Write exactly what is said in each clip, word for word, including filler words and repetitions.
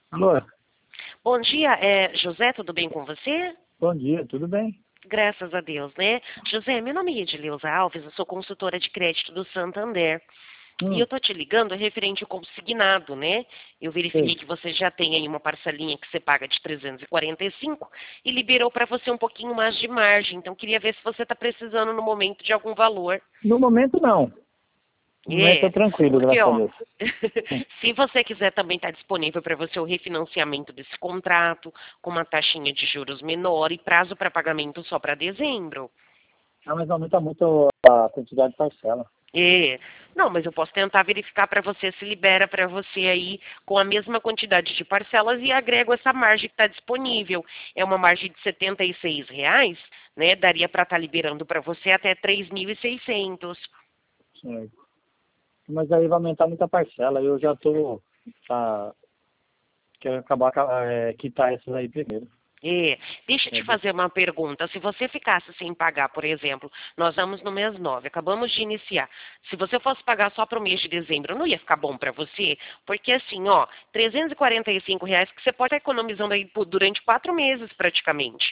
Alô, Bom dia, é, José, tudo bem com você? bom dia, tudo bem? Graças a Deus, né? José, meu nome é Edileuza Alves, eu sou consultora de crédito do Santander. E Hum, eu tô te ligando referente ao consignado, né? Eu verifiquei sei. que você já tem aí uma parcelinha que você paga de trezentos e quarenta e cinco e liberou para você um pouquinho mais de margem. Então, queria ver se você está precisando no momento de algum valor. No momento não. No momento É, tô tranquilo, porque, graças a ó, Deus. Hum. se você quiser também estar disponível para você o refinanciamento desse contrato, com uma taxinha de juros menor e prazo para pagamento só para dezembro. Ah, mas aumenta muito a quantidade de parcela. É, não, mas eu posso tentar verificar para você se libera para você aí com a mesma quantidade de parcelas e agrego essa margem que está disponível. É uma margem de setenta e seis reais, né? Daria para estar liberando para você até três mil e seiscentos. Certo. Mas aí vai aumentar muita parcela. Eu já tô, tá, quero acabar, é, quitar essas aí primeiro. É, deixa eu te É, fazer uma pergunta. Se você ficasse sem pagar, por exemplo, nós vamos no mês nove, acabamos de iniciar. Se você fosse pagar só para o mês de dezembro, não ia ficar bom para você? Porque assim, ó, trezentos e quarenta e cinco reais que você pode estar economizando aí por- durante quatro meses praticamente.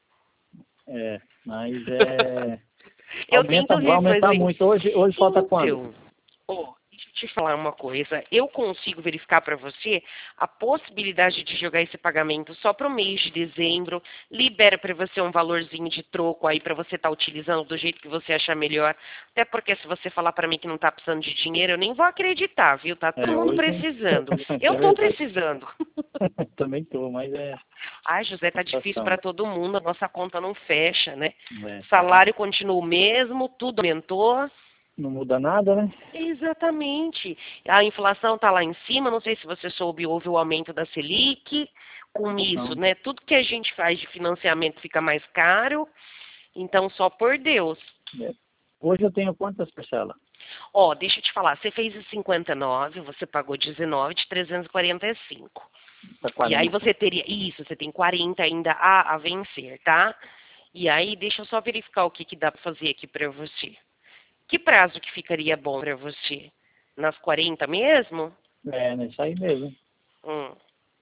é, mas é, Eu aumenta, tento vai aumentar refazer. muito. Hoje, hoje falta quando? Então, ó, deixa eu te falar uma coisa. Eu consigo verificar para você a possibilidade de jogar esse pagamento só para o mês de dezembro. Libera para você um valorzinho de troco aí para você estar utilizando do jeito que você achar melhor. Até porque se você falar para mim que não está precisando de dinheiro, eu nem vou acreditar, viu? Tá todo É, mundo hoje precisando. Eu é estou verdade. precisando. Também tô, mas é Ai, José, a tá difícil situação. para todo mundo. A nossa conta não fecha, né? É, tá, Salário continua o mesmo, tudo aumentou. não muda nada, né? Exatamente. A inflação está lá em cima, não sei se você soube, houve o aumento da Selic. Com isso, Não. né, tudo que a gente faz de financiamento fica mais caro. Então, só por Deus. É. Hoje eu tenho quantas parcelas? Ó, deixa eu te falar, você fez em cinquenta e nove, você pagou dezenove de trezentos e quarenta e cinco. Tá E aí quarenta. você teria, isso, você tem quarenta ainda a, a vencer, tá? E aí, deixa eu só verificar o que, que dá para fazer aqui para você. Que prazo que ficaria bom para você? Nas quarenta mesmo? É, né? Isso aí mesmo. Hum.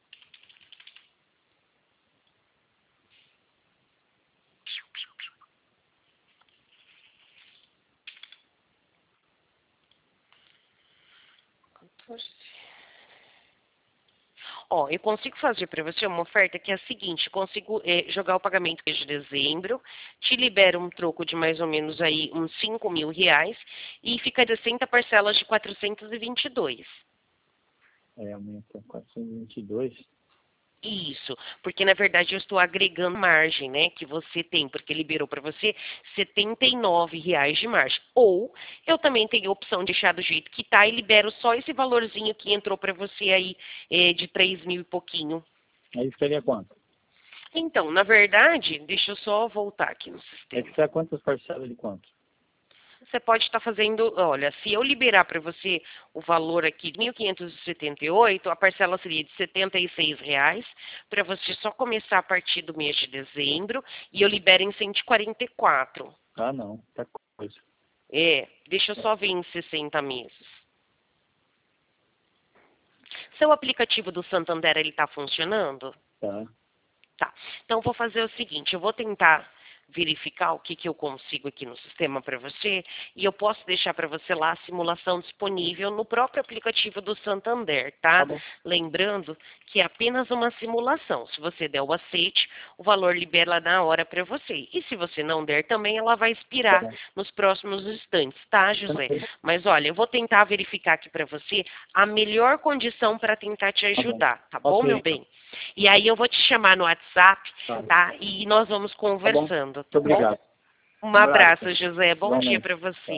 Ó, eu consigo fazer para você uma oferta que é a seguinte, consigo é, jogar o pagamento de dezembro, te libero um troco de mais ou menos aí uns cinco mil reais e fica sessenta parcelas de quatrocentos e vinte e dois. É, aumenta quatrocentos e vinte e dois. Isso, porque na verdade eu estou agregando margem, né, que você tem, porque liberou para você setenta e nove reais de margem. Ou eu também tenho a opção de deixar do jeito que tá e libero só esse valorzinho que entrou para você aí é, de três mil e pouquinho. Aí ficaria quanto? Então, na verdade, deixa eu só voltar aqui no Aí sistema. ficaria quantas parcelas de quanto? Você pode estar fazendo, olha, se eu liberar para você o valor aqui de mil quinhentos e setenta e oito, a parcela seria de setenta e seis reais, para você só começar a partir do mês de dezembro, e eu libero em cento e quarenta e quatro. Ah, não. Tá coisa. É, deixa eu só ver em sessenta meses. Seu aplicativo do Santander, ele está funcionando? Tá. Tá. Então, eu vou fazer o seguinte, eu vou tentar verificar o que, que eu consigo aqui no sistema para você e eu posso deixar para você lá a simulação disponível no próprio aplicativo do Santander, Tá tá? bom. Lembrando que é apenas uma simulação. Se você der o aceite, o valor libera na hora para você. E se você não der também, ela vai Tá expirar bom. nos próximos instantes, tá, José? Tranquilo. Mas olha, eu vou tentar verificar aqui para você a melhor condição para tentar te Tá bom. ajudar, tá bom, meu Ok. bem? E aí eu vou te chamar no WhatsApp, Tá. tá? E nós vamos Tá bom. conversando, Muito tá bom? obrigado. Um Um abraço. abraço, José. Bom dia Igualmente. para você. Tchau.